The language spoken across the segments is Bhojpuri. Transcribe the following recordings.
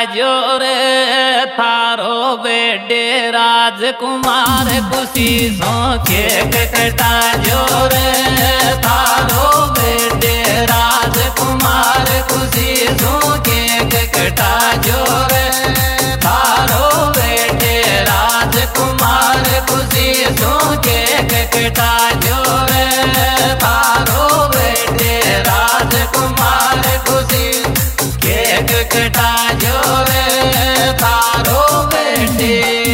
जोरे थारो बेटे राजकुमार खुशी सो केक कटा जोरे थारो बेटे राजकुमार खुशी सो केक कटा जोरे थारो बेटे राजकुमार खुशी सो केक कटा जोरे थारो बेटे राजकुमार खुशी केक कटा जोरे थारो बेटे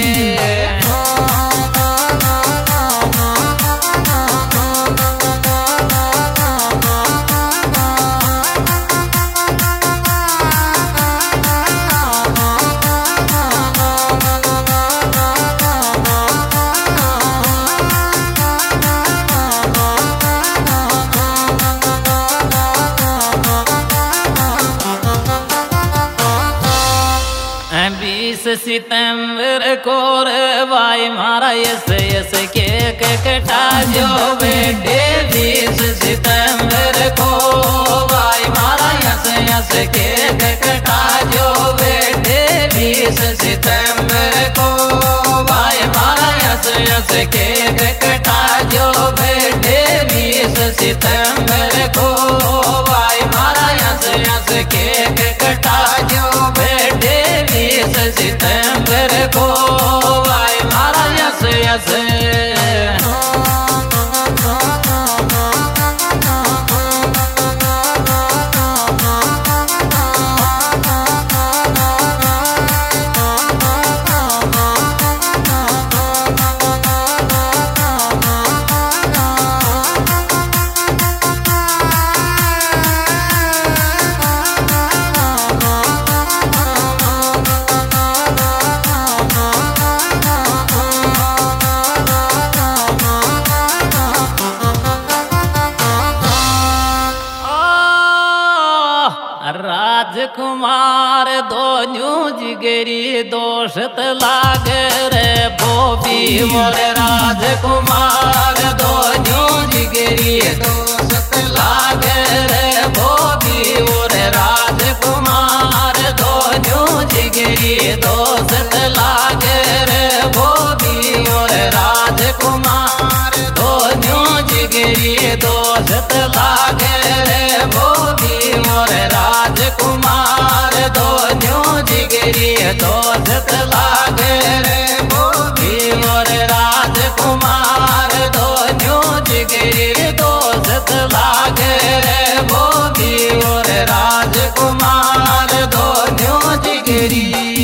सितंबर को रे भाई मारा यस केक कटा जो बेटे 20 सितंबर को भाई मारा यस केक कटा जो बेटे 20 सितंबर को भाई मारा यस केक कटा जो बेटे 20 सितंबर को भाई मारा यस केक कटा जो बेटे 20 सितंबर को भाई मारा यस राजकुमार दोनों जिगरी दोषत लाग रे बोबी मोर राजकुमार दोनों जिगरी दोषत लाग रे बोबी मोर राजकुमार दोनों जिगरी दोषत लाग रे बोबी मोर राजकुमार दोनों जिगरी दोषत लाग रे बोबी मोर राजकुमार दोनों जिगरी दोषत लाग रे बोबी मोर राजकुमार दोनों जिगरी दोषत लाग रे बोबी मोर राजकुमार दोनों जिगरी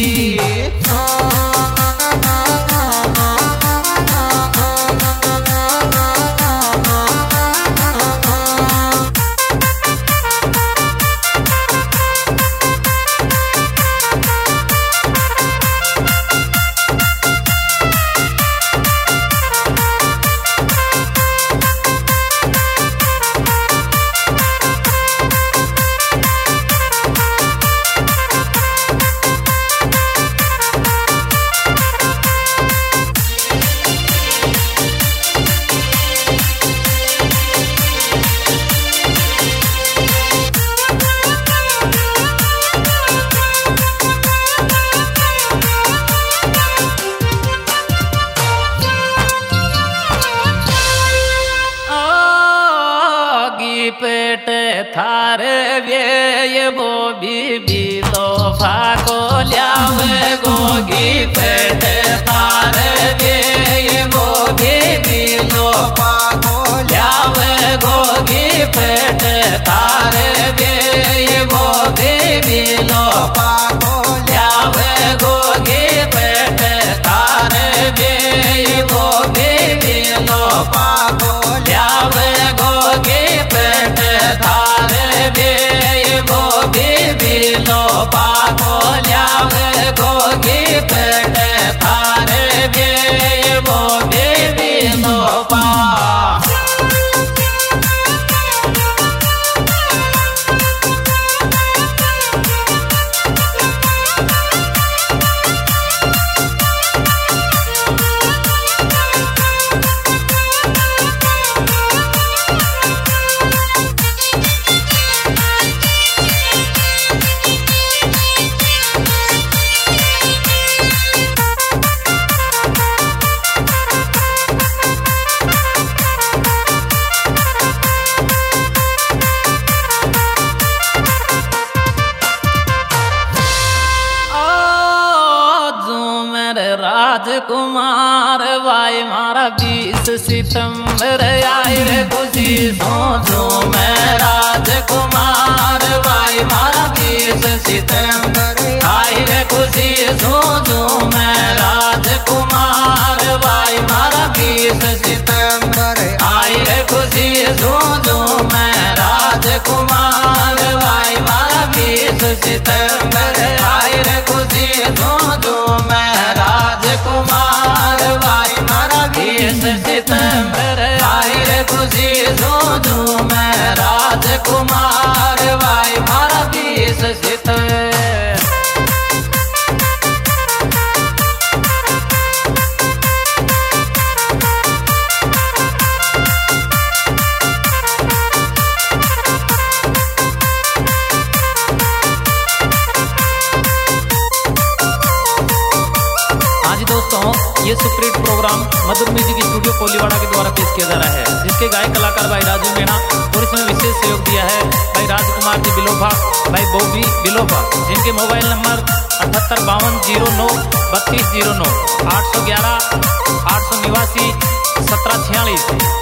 पेट थारे ये वो बीबी तोहफा को ल्यावे गोगी पेट थारे ये वो बीबी तोहफा को ल्यावे गोगी पेट थारे ये वो बीबी तोहफा को ल्यावे गोगी पेट थारे ये वो बीबी तोहफा को ल्यावे गोगी पेट थारे बे वो बीबी लोपा को ल्यावे गोगी पेट थारे बे वो बीबी लोपा राजकुमार भाई मारा 20 सितंबर आई रे खुशी सोचो मैं राजकुमार भाई मारा 20 सितंबर आई रे खुशी सोचो मैं राजकुमार भाई मारा 20 सितंबर आई रे खुशी सोचो मैं राजकुमार भाई मारा 20 सितंबर आई रे खुशी सोचो मैं राजकुमार भाई मारा 20 सितंबर आई रे खुशी सोचो मैं राजकुमार भाई मारा 20 सितंबर। ये superhit programme Madhur music studio Koliwada के द्वारा पेश किया जा रहा है, जिसके गायक कलाकार भाई राजू मीणा और इसमें विशेष सहयोग दिया है भाई राजकुमार जी बिलोफा, भाई बॉबी बिलोफा, जिनके मोबाइल नंबर 7852093209 811 889 1746।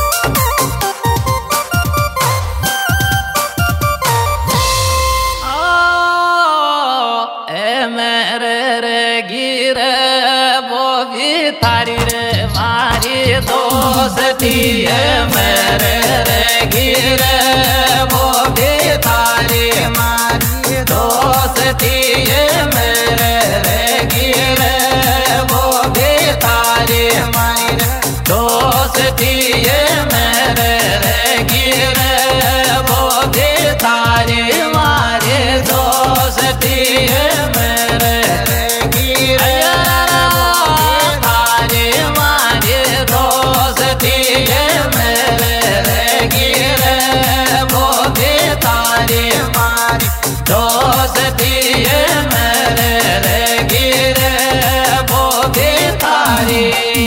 थारी रे मारी दोस्ती है मेरे रे गिरे वो भी थारी मारी दोस्ती है मेरे रे गिरे वो भी थारी मारी दोस्ती है मेरे रे गिरे वो भी थारी मारी दोस्ती है मेरे रे गिरे दोस्ती है मेरे रे गिरे वो भी थारी।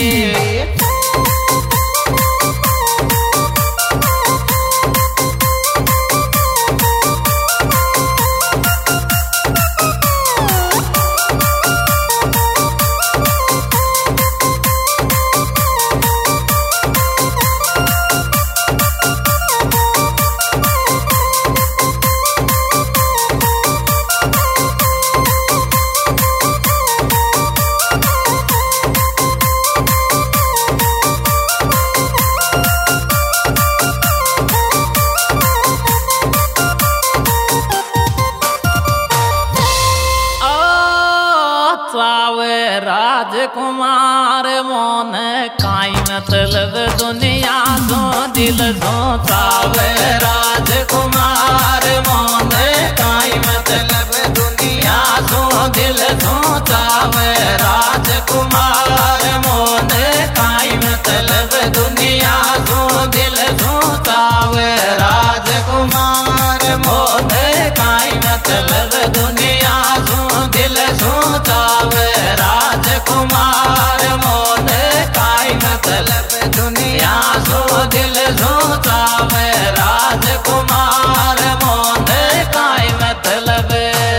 राजकुमार मोन काई मतलब दुनिया सो दिल सोचावे राजकुमार मोन काई मतलब दुनिया सो दिल सोचावे राजकुमार मोन काई मतलब दुनिया सो दिल सोचावे राजकुमार मोन काई मतलब दुनिया सो दिल सोचावे राजकुमार मोन काई मतलब दुनिया सो दिल सोचावे राजकुमार मोन काई मतलब।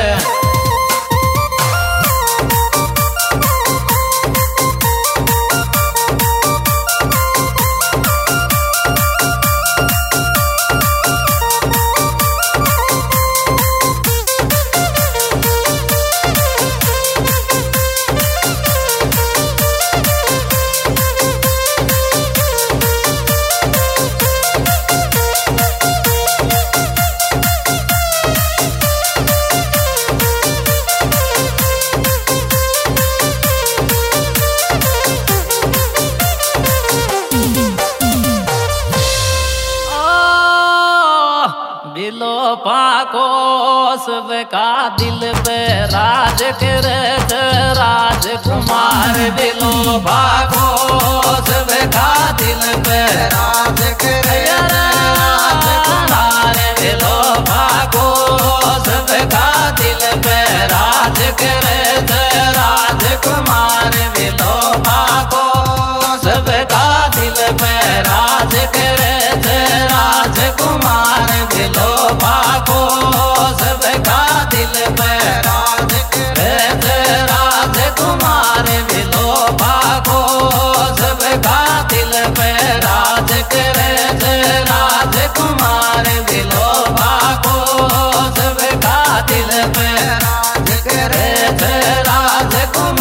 सब का दिल पे राज करे राजकुमार दिलो भागो सब का दिल पे राज करे राजकुमार दिलो भागो सब का दिल पे राज करे राजकुमार दिलो भागो सब का दिल पे राज करे राजकुमार दिलो भागो सबका दिल पे राज करे राजकुमार राजकुमार विलोभा को सबका दिल पे राज करे जय राजकुमार विलोभा को सबका दिल पे राज करे जय राजकुमार